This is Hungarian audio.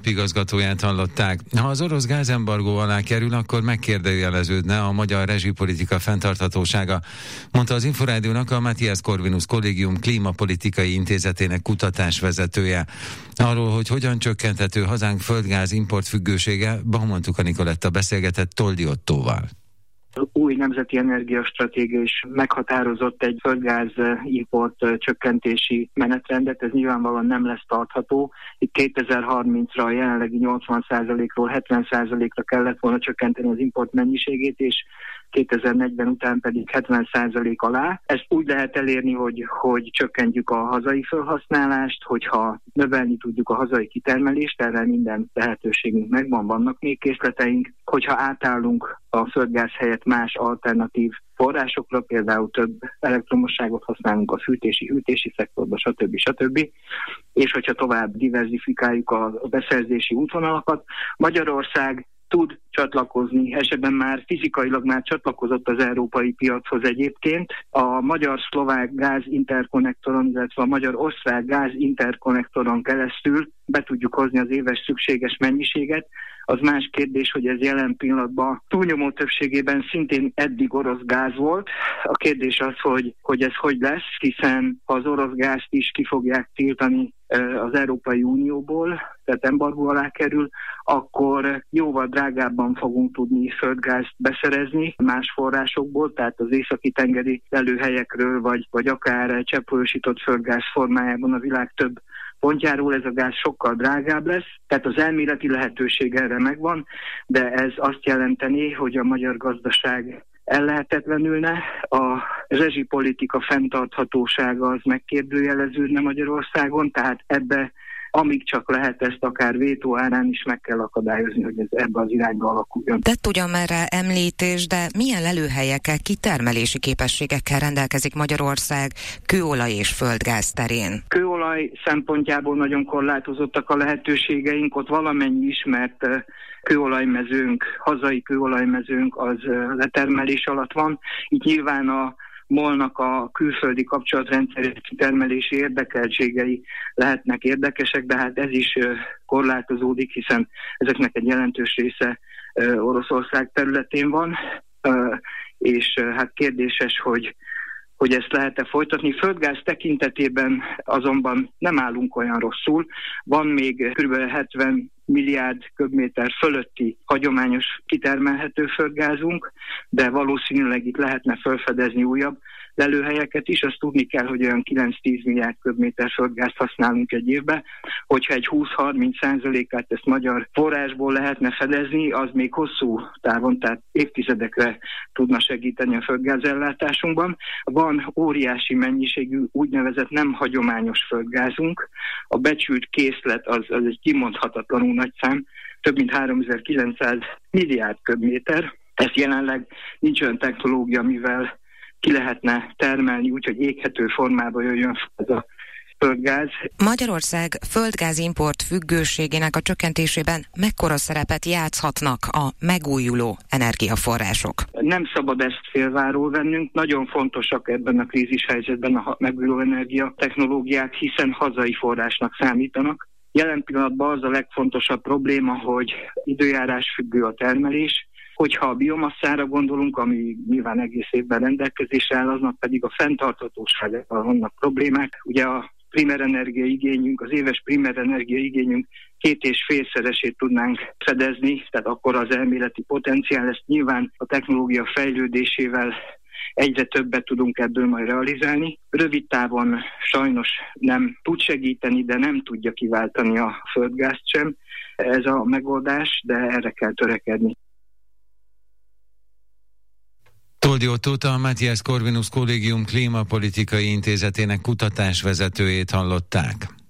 alapigazgatóját hallották. Ha az orosz gázembargó alá kerül, akkor megkérdőjeleződne a magyar rezsipolitika fenntarthatósága, mondta az Inforádiónak a Matthias Corvinus Kollégium klímapolitikai intézetének kutatásvezetője. Arról, hogy hogyan csökkenthető hazánk földgáz importfüggősége, Baumantuka Nikoletta beszélgetett Toldi Ottóval. Új nemzeti energiastratégia is meghatározott egy földgáz import csökkentési menetrendet, ez nyilvánvalóan nem lesz tartható. Itt 2030-ra a jelenlegi 80%-ról 70%-ra kellett volna csökkenteni az import mennyiségét, és 2040 után pedig 70% alá. Ezt úgy lehet elérni, hogy csökkentjük a hazai felhasználást, hogyha növelni tudjuk a hazai kitermelést, erre minden lehetőségünk megvan, vannak még készleteink. Hogyha átállunk a földgáz helyett más alternatív forrásokra, például több elektromosságot használunk a fűtési szektorba, stb. És hogyha tovább diverzifikáljuk a beszerzési útvonalakat, Magyarország tud csatlakozni, esetben már fizikailag már csatlakozott az európai piachoz egyébként. A magyar-szlovák gázinterkonnektoron, illetve a magyar-osztrák gázinterkonnektoron keresztül be tudjuk hozni az éves szükséges mennyiséget. Az más kérdés, hogy ez jelen pillanatban túlnyomó többségében szintén eddig orosz gáz volt. A kérdés az, hogy ez hogy lesz, hiszen ha az orosz gázt is ki fogják tiltani az Európai Unióból, tehát embargó alá kerül, akkor jóval drágábban fogunk tudni földgázt beszerezni más forrásokból, tehát az északi-tengeri lelőhelyekről, vagy akár cseppfolyósított földgáz formájában a világ több pontjáról ez a gáz sokkal drágább lesz, tehát az elméleti lehetőség erre megvan, de ez azt jelenteni, hogy a magyar gazdaság ellehetetlenülne, a rezsipolitika fenntarthatósága az megkérdőjeleződne Magyarországon, tehát ebbe amíg csak lehet, ezt akár vétó árán is meg kell akadályozni, hogy ez ebbe az irányba alakuljon. Tett ugyan már rá említés, de milyen lelőhelyekkel, kitermelési képességekkel rendelkezik Magyarország kőolaj és földgáz terén? Kőolaj szempontjából nagyon korlátozottak a lehetőségeink, ott valamennyi ismert kőolajmezőnk, hazai kőolajmezőnk az letermelés alatt van. Itt nyilván a MOL-nak a külföldi kapcsolatrendszer kitermelési érdekeltségei lehetnek érdekesek, de hát ez is korlátozódik, hiszen ezeknek egy jelentős része Oroszország területén van, és hát kérdéses, hogy ezt lehet-e folytatni. Földgáz tekintetében azonban nem állunk olyan rosszul. Van még kb. 70 milliárd köbméter fölötti hagyományos kitermelhető földgázunk, de valószínűleg itt lehetne felfedezni újabb lelőhelyeket is. Azt tudni kell, hogy olyan 9-10 milliárd köbméter földgázt használunk egy évben. Hogyha egy 20-30%-át ezt magyar forrásból lehetne fedezni, az még hosszú távon, tehát évtizedekre tudna segíteni a földgázellátásunkban. Van óriási mennyiségű úgynevezett nem hagyományos földgázunk. A becsült készlet az egy kimondhatatlanul nagy szám, több mint 3900 milliárd köbméter. Ez jelenleg nincs olyan technológia, mivel ki lehetne termelni, úgyhogy éghető formába jöjjön ez a földgáz. Magyarország földgázimport függőségének a csökkentésében mekkora szerepet játszhatnak a megújuló energiaforrások? Nem szabad ezt félváról vennünk, nagyon fontosak ebben a krízis helyzetben a megújuló energiatechnológiák, hiszen hazai forrásnak számítanak. Jelen pillanatban az a legfontosabb probléma, hogy időjárás függő a termelés. Hogyha a biomasszára gondolunk, ami nyilván egész évben rendelkezésre áll, aznak pedig a fenntarthatóságban vannak problémák. Ugye a primer energiaigényünk, az éves primer energiaigényünk 2,5-szeresét tudnánk fedezni, tehát akkor az elméleti potenciál, ezt nyilván a technológia fejlődésével egyre többet tudunk ebből majd realizálni. Rövid távon sajnos nem tud segíteni, de nem tudja kiváltani a földgázt sem. Ez a megoldás, de erre kell törekedni. Toldi Ottót, a Matthias Corvinus Kollégium klímapolitikai intézetének kutatásvezetőjét hallották.